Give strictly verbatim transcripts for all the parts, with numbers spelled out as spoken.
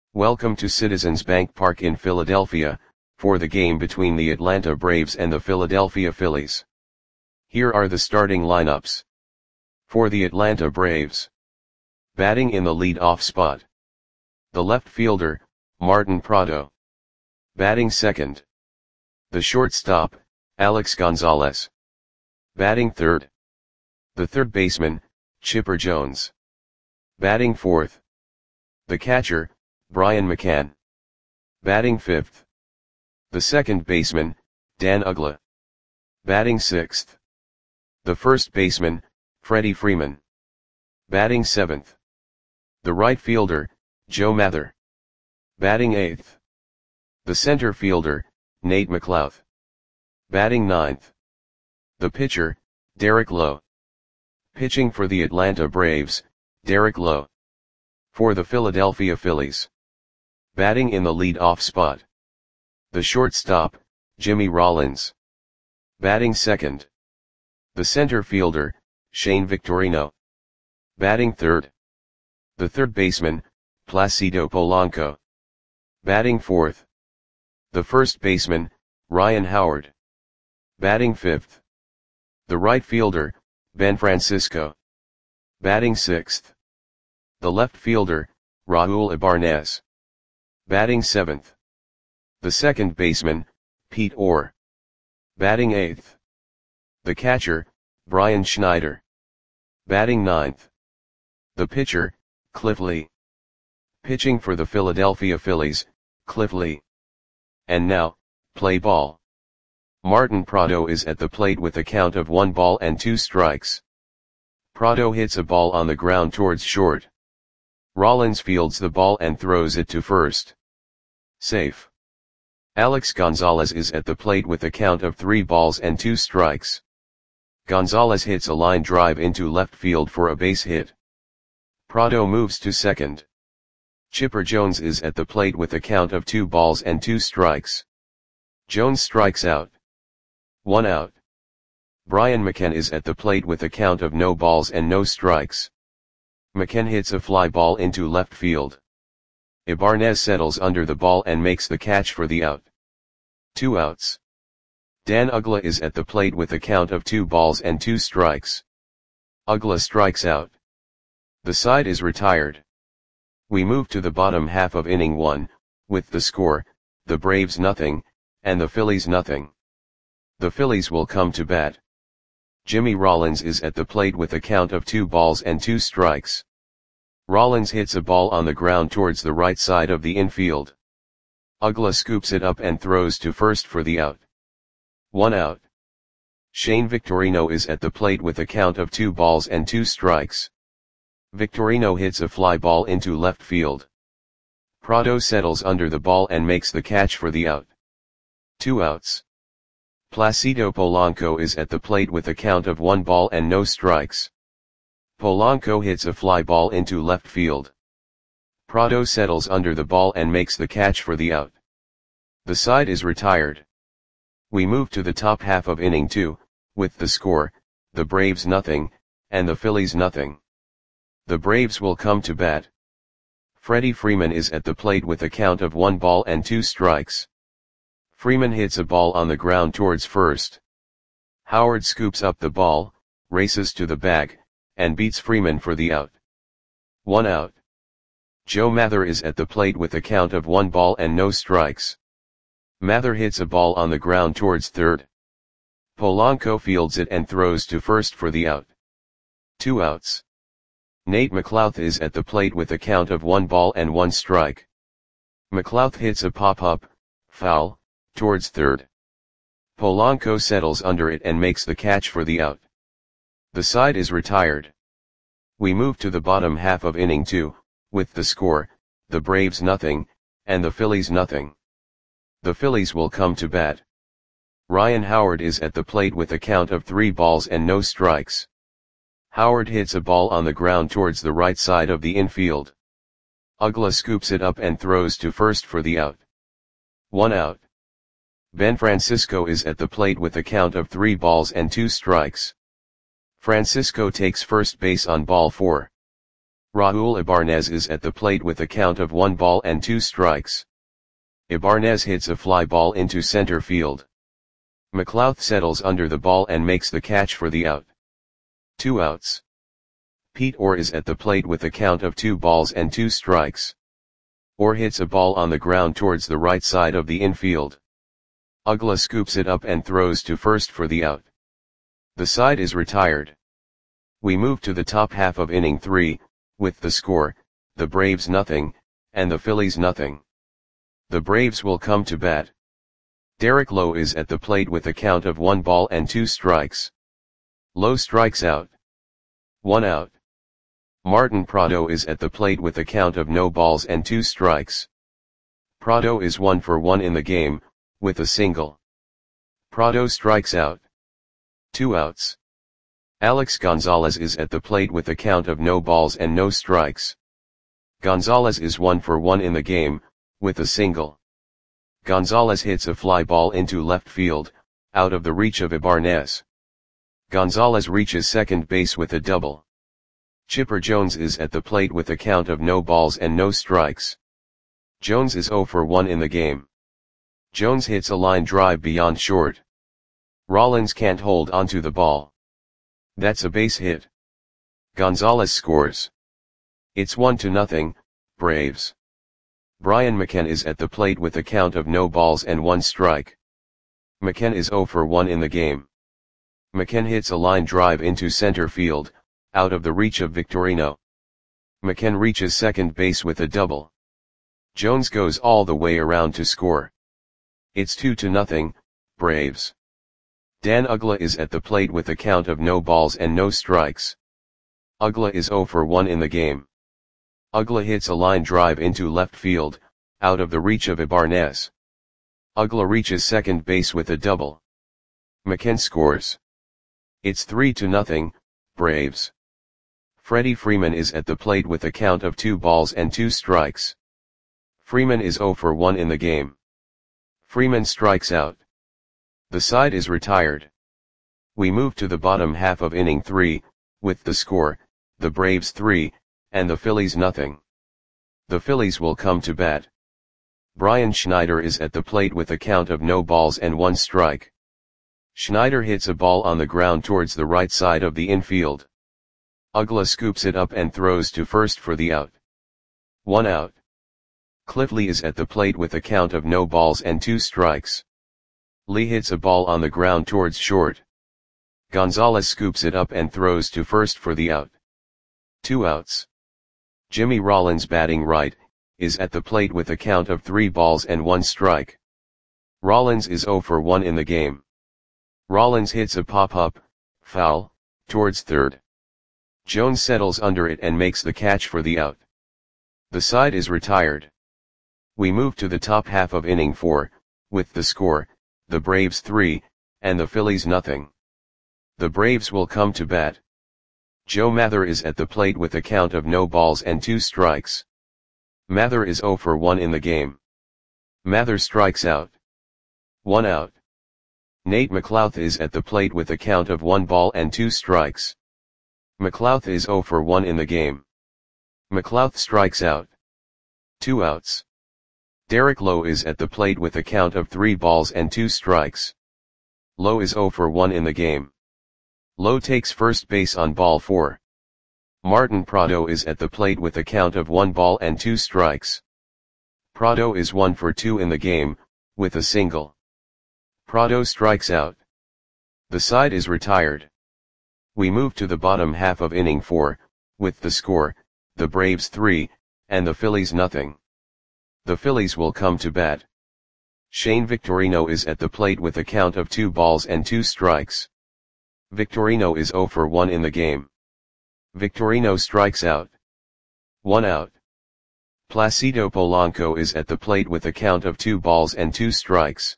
Welcome to Citizens Bank Park in Philadelphia, for the game between the Atlanta Braves and the Philadelphia Phillies. Here are the starting lineups. For the Atlanta Braves. Batting in the lead-off spot. The left fielder, Martin Prado. Batting second. The shortstop, Alex Gonzalez. Batting third. The third baseman, Chipper Jones. Batting fourth. The catcher, Brian McCann. Batting fifth. The second baseman, Dan Uggla. Batting sixth. The first baseman, Freddie Freeman. Batting seventh. The right fielder, Joe Mather. Batting eighth. The center fielder, Nate McLouth. Batting ninth. The pitcher, Derek Lowe. Pitching for the Atlanta Braves, Derek Lowe. For the Philadelphia Phillies. Batting in the lead-off spot. The shortstop, Jimmy Rollins. Batting second. The center fielder, Shane Victorino. Batting third. The third baseman, Placido Polanco. Batting fourth. The first baseman, Ryan Howard. Batting fifth. The right fielder, Ben Francisco. Batting sixth. The left fielder, Raul Ibanez. Batting seventh. The second baseman, Pete Orr. Batting eighth. The catcher, Brian Schneider. Batting ninth. The pitcher, Cliff Lee. Pitching for the Philadelphia Phillies, Cliff Lee. And now, play ball. Martin Prado is at the plate with a count of one ball and two strikes. Prado hits a ball on the ground towards short. Rollins fields the ball and throws it to first. Safe. Alex Gonzalez is at the plate with a count of three balls and two strikes. Gonzalez hits a line drive into left field for a base hit. Prado moves to second. Chipper Jones is at the plate with a count of two balls and two strikes. Jones strikes out. One out. Brian McCann is at the plate with a count of no balls and no strikes. McCann hits a fly ball into left field. Ibanez settles under the ball and makes the catch for the out. Two outs. Dan Uggla is at the plate with a count of two balls and two strikes. Uggla strikes out. The side is retired. We move to the bottom half of inning one, with the score, the Braves nothing, and the Phillies nothing. The Phillies will come to bat. Jimmy Rollins is at the plate with a count of two balls and two strikes. Rollins hits a ball on the ground towards the right side of the infield. Uggla scoops it up and throws to first for the out. One out. Shane Victorino is at the plate with a count of two balls and two strikes. Victorino hits a fly ball into left field. Prado settles under the ball and makes the catch for the out. Two outs. Placido Polanco is at the plate with a count of one ball and no strikes. Polanco hits a fly ball into left field. Prado settles under the ball and makes the catch for the out. The side is retired. We move to the top half of inning two, with the score, the Braves nothing, and the Phillies nothing. The Braves will come to bat. Freddie Freeman is at the plate with a count of one ball and two strikes. Freeman hits a ball on the ground towards first. Howard scoops up the ball, races to the bag, and beats Freeman for the out. One out. Joe Mather is at the plate with a count of one ball and no strikes. Mather hits a ball on the ground towards third. Polanco fields it and throws to first for the out. Two outs. Nate McLouth is at the plate with a count of one ball and one strike. McLouth hits a pop-up, foul, towards third. Polanco settles under it and makes the catch for the out. The side is retired. We move to the bottom half of inning two, with the score, the Braves nothing, and the Phillies nothing. The Phillies will come to bat. Ryan Howard is at the plate with a count of three balls and no strikes. Howard hits a ball on the ground towards the right side of the infield. Uggla scoops it up and throws to first for the out. One out. Ben Francisco is at the plate with a count of three balls and two strikes. Francisco takes first base on ball four. Raul Ibarnez is at the plate with a count of one ball and two strikes. Ibarnez hits a fly ball into center field. McLouth settles under the ball and makes the catch for the out. Two outs. Pete Orr is at the plate with a count of two balls and two strikes. Orr hits a ball on the ground towards the right side of the infield. Uggla scoops it up and throws to first for the out. The side is retired. We move to the top half of inning three, with the score, the Braves nothing, and the Phillies nothing. The Braves will come to bat. Derek Lowe is at the plate with a count of one ball and two strikes. Lowe strikes out. One out. Martin Prado is at the plate with a count of no balls and two strikes. Prado is one for one in the game, with a single. Prado strikes out. Two outs. Alex Gonzalez is at the plate with a count of no balls and no strikes. Gonzalez is one for one in the game, with a single. Gonzalez hits a fly ball into left field, out of the reach of Ibarnez. Gonzalez reaches second base with a double. Chipper Jones is at the plate with a count of no balls and no strikes. Jones is zero for one in the game. Jones hits a line drive beyond short. Rollins can't hold onto the ball. That's a base hit. Gonzalez scores. It's one to nothing, Braves. Brian McCann is at the plate with a count of no balls and one strike. McCann is zero for one in the game. McCann hits a line drive into center field, out of the reach of Victorino. McCann reaches second base with a double. Jones goes all the way around to score. It's two to nothing, Braves. Dan Uggla is at the plate with a count of no balls and no strikes. Uggla is zero for one in the game. Uggla hits a line drive into left field, out of the reach of Ibarnez. Uggla reaches second base with a double. McCann scores. It's three to nothing, Braves. Freddie Freeman is at the plate with a count of two balls and two strikes. Freeman is zero for one in the game. Freeman strikes out. The side is retired. We move to the bottom half of inning three, with the score, the Braves three, and the Phillies nothing. The Phillies will come to bat. Brian Schneider is at the plate with a count of no balls and one strike. Schneider hits a ball on the ground towards the right side of the infield. Uggla scoops it up and throws to first for the out. One out. Cliff Lee is at the plate with a count of no balls and two strikes. Lee hits a ball on the ground towards short. Gonzalez scoops it up and throws to first for the out. Two outs. Jimmy Rollins, batting right, is at the plate with a count of three balls and one strike. Rollins is zero for one in the game. Rollins hits a pop-up, foul, towards third. Jones settles under it and makes the catch for the out. The side is retired. We move to the top half of inning four, with the score, the Braves three, and the Phillies nothing. The Braves will come to bat. Joe Mather is at the plate with a count of no balls and two strikes. Mather is zero for one in the game. Mather strikes out. One out. Nate McLouth is at the plate with a count of one ball and two strikes. McLouth is zero for one in the game. McLouth strikes out. Two outs. Derek Lowe is at the plate with a count of three balls and two strikes. Lowe is zero for one in the game. Lowe takes first base on ball four. Martin Prado is at the plate with a count of one ball and two strikes. Prado is one for two in the game, with a single. Prado strikes out. The side is retired. We move to the bottom half of inning four, with the score, the Braves three, and the Phillies nothing. The Phillies will come to bat. Shane Victorino is at the plate with a count of two balls and two strikes. Victorino is zero for one in the game. Victorino strikes out. One out. Placido Polanco is at the plate with a count of two balls and two strikes.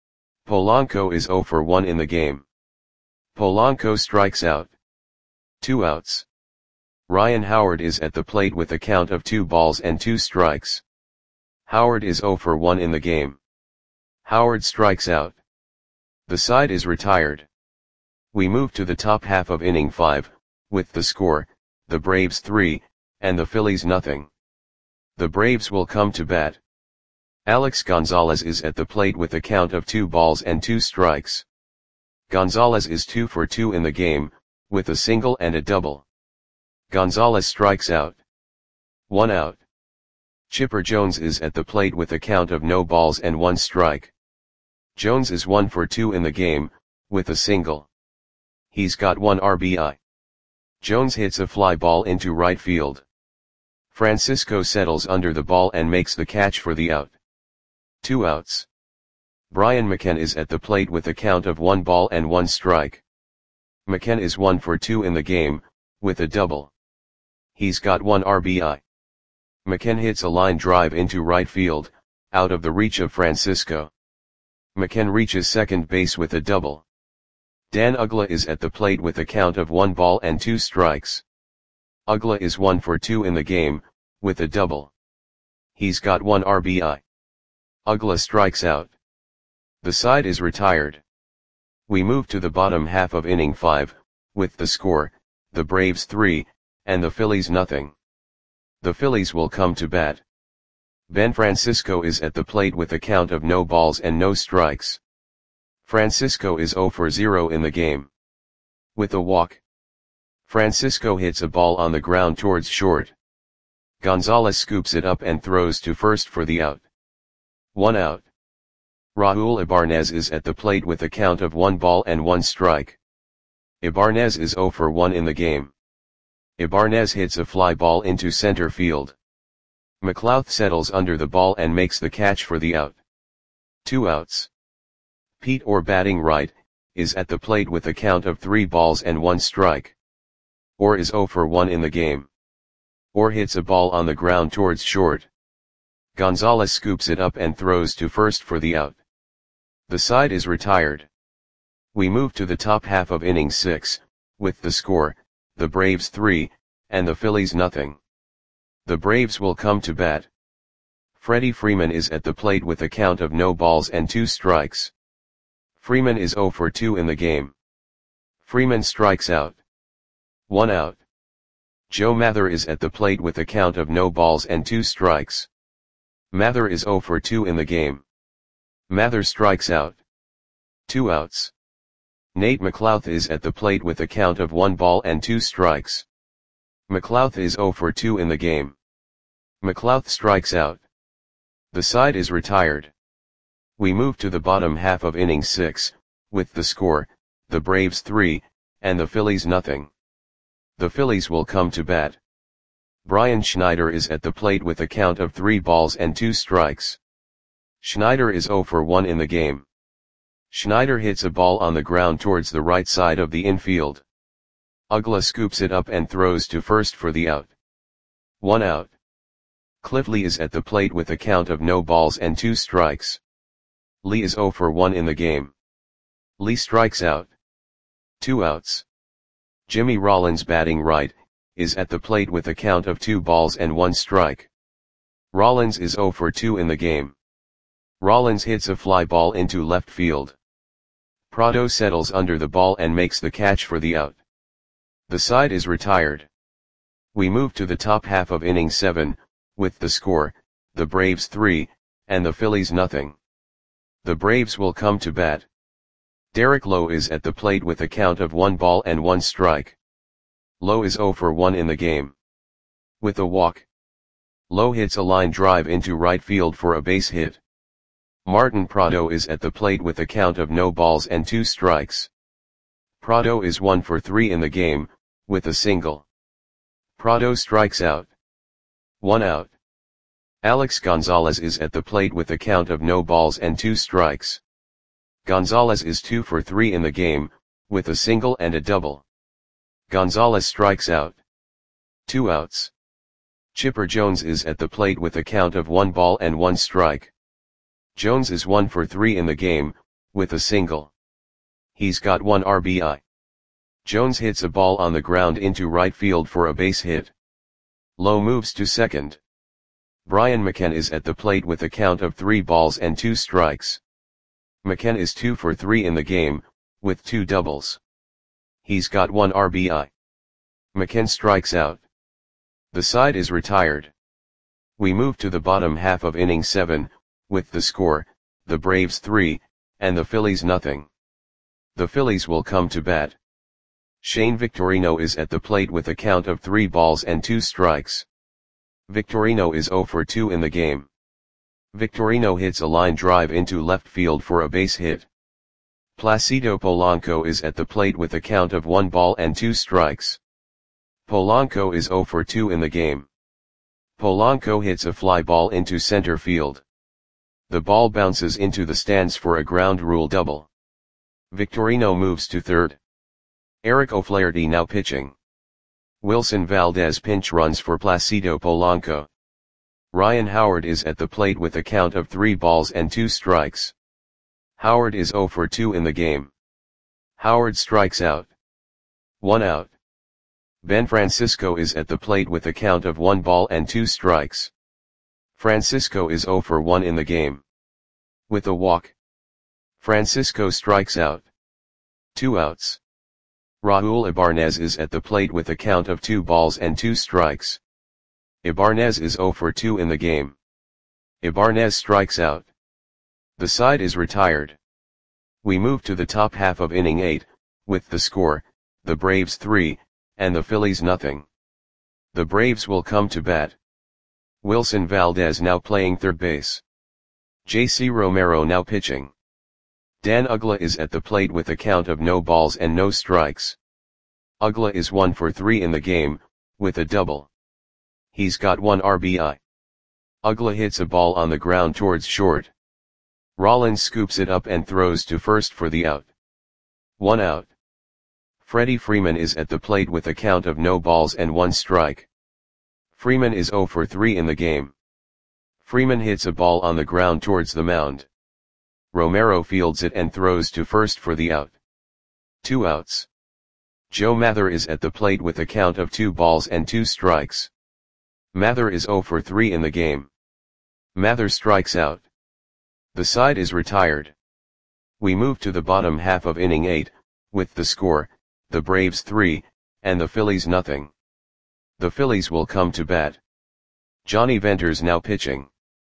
Polanco is zero for one in the game. Polanco strikes out. Two outs. Ryan Howard is at the plate with a count of two balls and two strikes. Howard is zero for one in the game. Howard strikes out. The side is retired. We move to the top half of inning five, with the score, the Braves three, and the Phillies nothing. The Braves will come to bat. Alex Gonzalez is at the plate with a count of two balls and two strikes. Gonzalez is two for two in the game, with a single and a double. Gonzalez strikes out. One out. Chipper Jones is at the plate with a count of no balls and one strike. Jones is one for two in the game, with a single. He's got one R B I. Jones hits a fly ball into right field. Francisco settles under the ball and makes the catch for the out. Two outs. Brian McCann is at the plate with a count of one ball and one strike. McCann is one for two in the game, with a double. He's got one R B I. McCann hits a line drive into right field, out of the reach of Francisco. McCann reaches second base with a double. Dan Uggla is at the plate with a count of one ball and two strikes. Uggla is one for two in the game, with a double. He's got one R B I. Uggla strikes out. The side is retired. We move to the bottom half of inning five, with the score, the Braves three, and the Phillies nothing. The Phillies will come to bat. Ben Francisco is at the plate with a count of no balls and no strikes. Francisco is zero for zero in the game. With a walk. Francisco hits a ball on the ground towards short. Gonzalez scoops it up and throws to first for the out. One out. Raul Ibanez is at the plate with a count of one ball and one strike. Ibanez is zero for one in the game. Ibanez hits a fly ball into center field. McLouth settles under the ball and makes the catch for the out. Two outs. Pete Orr, batting right, is at the plate with a count of three balls and one strike. Orr is zero for one in the game. Orr hits a ball on the ground towards short. Gonzalez scoops it up and throws to first for the out. The side is retired. We move to the top half of inning six, with the score, the Braves three, and the Phillies nothing. The Braves will come to bat. Freddie Freeman is at the plate with a count of no balls and two strikes. Freeman is zero for two in the game. Freeman strikes out. One out. Joe Mather is at the plate with a count of no balls and two strikes. Mather is zero for two in the game. Mather strikes out. Two outs. Nate McLouth is at the plate with a count of one ball and two strikes. McLouth is zero for two in the game. McLouth strikes out. The side is retired. We move to the bottom half of inning six, with the score, the Braves three, and the Phillies nothing. The Phillies will come to bat. Brian Schneider is at the plate with a count of three balls and two strikes. Schneider is zero for one in the game. Schneider hits a ball on the ground towards the right side of the infield. Uggla scoops it up and throws to first for the out. One out. Cliff Lee is at the plate with a count of no balls and two strikes. Lee is zero for one in the game. Lee strikes out. Two outs. Jimmy Rollins, batting right, is at the plate with a count of two balls and one strike. Rollins is zero for two in the game. Rollins hits a fly ball into left field. Prado settles under the ball and makes the catch for the out. The side is retired. We move to the top half of inning seven, with the score, the Braves three, and the Phillies nothing. The Braves will come to bat. Derek Lowe is at the plate with a count of one ball and one strike. Lowe is zero for one in the game. With a walk. Lowe hits a line drive into right field for a base hit. Martin Prado is at the plate with a count of no balls and two strikes. Prado is one for three in the game, with a single. Prado strikes out. One out. Alex Gonzalez is at the plate with a count of no balls and two strikes. Gonzalez is two for three in the game, with a single and a double. Gonzalez strikes out. Two outs. Chipper Jones is at the plate with a count of one ball and one strike. Jones is one for three in the game, with a single. He's got one R B I. Jones hits a ball on the ground into right field for a base hit. Lowe moves to second. Brian McCann is at the plate with a count of three balls and two strikes. McCann is two for three in the game, with two doubles. He's got one R B I. McCann strikes out. The side is retired. We move to the bottom half of inning seven, with the score, the Braves three, and the Phillies nothing. The Phillies will come to bat. Shane Victorino is at the plate with a count of three balls and two strikes. Victorino is zero for two in the game. Victorino hits a line drive into left field for a base hit. Placido Polanco is at the plate with a count of one ball and two strikes. Polanco is zero for two in the game. Polanco hits a fly ball into center field. The ball bounces into the stands for a ground rule double. Victorino moves to third. Eric O'Flaherty now pitching. Wilson Valdez pinch runs for Placido Polanco. Ryan Howard is at the plate with a count of three balls and two strikes. Howard is zero for two in the game. Howard strikes out. One out. Ben Francisco is at the plate with a count of one ball and two strikes. Francisco is zero for one in the game. With a walk. Francisco strikes out. Two outs. Raul Ibanez is at the plate with a count of two balls and two strikes. Ibanez is zero for two in the game. Ibanez strikes out. The side is retired. We move to the top half of inning eight, with the score, the Braves three, and the Phillies nothing. The Braves will come to bat. Wilson Valdez now playing third base. J C Romero now pitching. Dan Uggla is at the plate with a count of no balls and no strikes. Uggla is one for three in the game, with a double. He's got one R B I. Uggla hits a ball on the ground towards short. Rollins scoops it up and throws to first for the out. One out. Freddie Freeman is at the plate with a count of no balls and one strike. Freeman is zero for three in the game. Freeman hits a ball on the ground towards the mound. Romero fields it and throws to first for the out. Two outs. Joe Mather is at the plate with a count of two balls and two strikes. Mather is zero for three in the game. Mather strikes out. The side is retired. We move to the bottom half of inning eight, with the score, the Braves three, and the Phillies nothing. The Phillies will come to bat. Johnny Venters now pitching.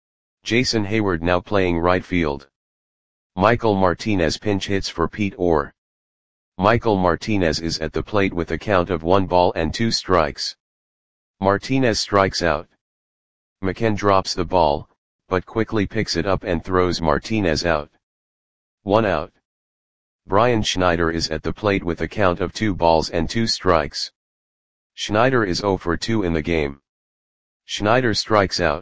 Jason Hayward now playing right field. Michael Martinez pinch hits for Pete Orr. Michael Martinez is at the plate with a count of one ball and two strikes. Martinez strikes out. McKen drops the ball, but quickly picks it up and throws Martinez out. One out. Brian Schneider is at the plate with a count of two balls and two strikes. Schneider is zero for two in the game. Schneider strikes out.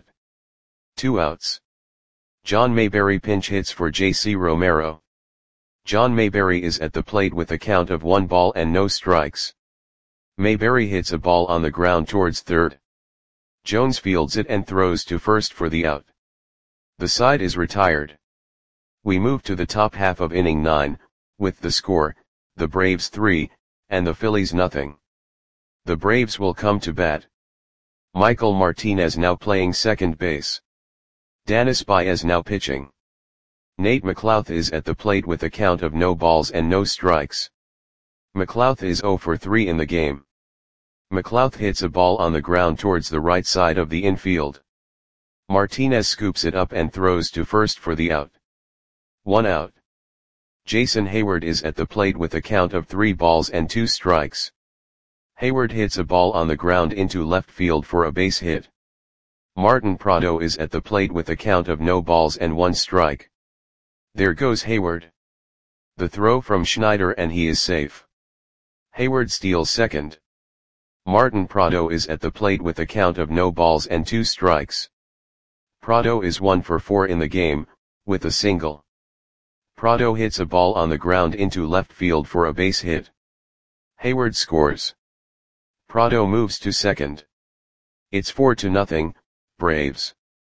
Two outs. John Mayberry pinch hits for J C Romero. John Mayberry is at the plate with a count of one ball and no strikes. Mayberry hits a ball on the ground towards third. Jones fields it and throws to first for the out. The side is retired. We move to the top half of inning nine, with the score, the Braves three, and the Phillies nothing. The Braves will come to bat. Michael Martinez now playing second base. Danis Baez now pitching. Nate McLouth is at the plate with a count of no balls and no strikes. McLouth is zero for three in the game. McLouth hits a ball on the ground towards the right side of the infield. Martinez scoops it up and throws to first for the out. One out. Jason Hayward is at the plate with a count of three balls and two strikes. Hayward hits a ball on the ground into left field for a base hit. Martin Prado is at the plate with a count of no balls and one strike. There goes Hayward. The throw from Schneider and he is safe. Hayward steals second. Martin Prado is at the plate with a count of no balls and two strikes. Prado is one for four in the game, with a single. Prado hits a ball on the ground into left field for a base hit. Hayward scores. Prado moves to second. It's four to nothing, Braves.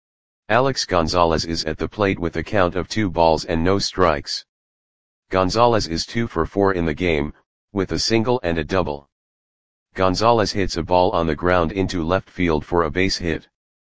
Alex Gonzalez is at the plate with a count of two balls and no strikes. Gonzalez is two for four in the game, with a single and a double. Gonzalez hits a ball on the ground into left field for a base hit.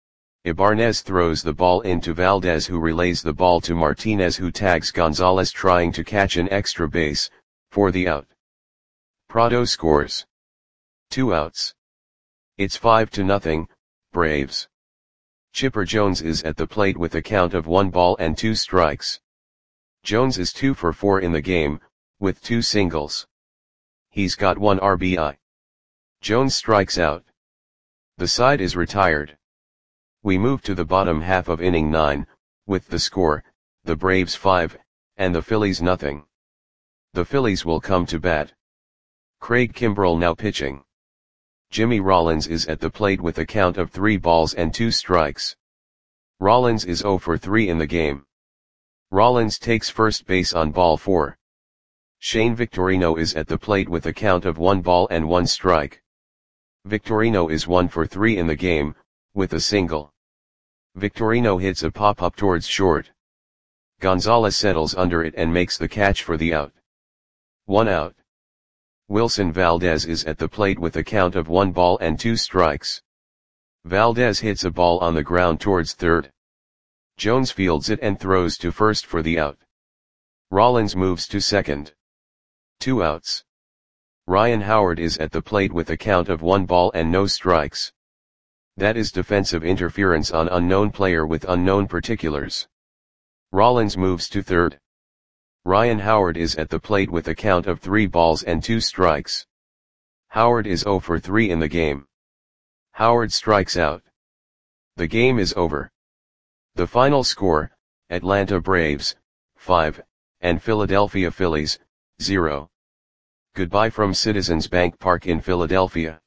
Ibanez throws the ball into Valdez, who relays the ball to Martinez, who tags Gonzalez trying to catch an extra base, for the out. Prado scores. Two outs. It's five to nothing, Braves. Chipper Jones is at the plate with a count of one ball and two strikes. Jones is two for four in the game, with two singles. He's got one R B I. Jones strikes out. The side is retired. We move to the bottom half of inning nine, with the score, the Braves five, and the Phillies nothing. The Phillies will come to bat. Craig Kimbrel now pitching. Jimmy Rollins is at the plate with a count of three balls and two strikes. Rollins is zero for three in the game. Rollins takes first base on ball four. Shane Victorino is at the plate with a count of one ball and one strike. Victorino is one for three in the game, with a single. Victorino hits a pop-up towards short. Gonzalez settles under it and makes the catch for the out. One out. Wilson Valdez is at the plate with a count of one ball and two strikes. Valdez hits a ball on the ground towards third. Jones fields it and throws to first for the out. Rollins moves to second. Two outs. Ryan Howard is at the plate with a count of one ball and no strikes. That is defensive interference on unknown player with unknown particulars. Rollins moves to third. Ryan Howard is at the plate with a count of three balls and two strikes. Howard is zero for three in the game. Howard strikes out. The game is over. The final score, Atlanta Braves, five, and Philadelphia Phillies, zero. Goodbye from Citizens Bank Park in Philadelphia.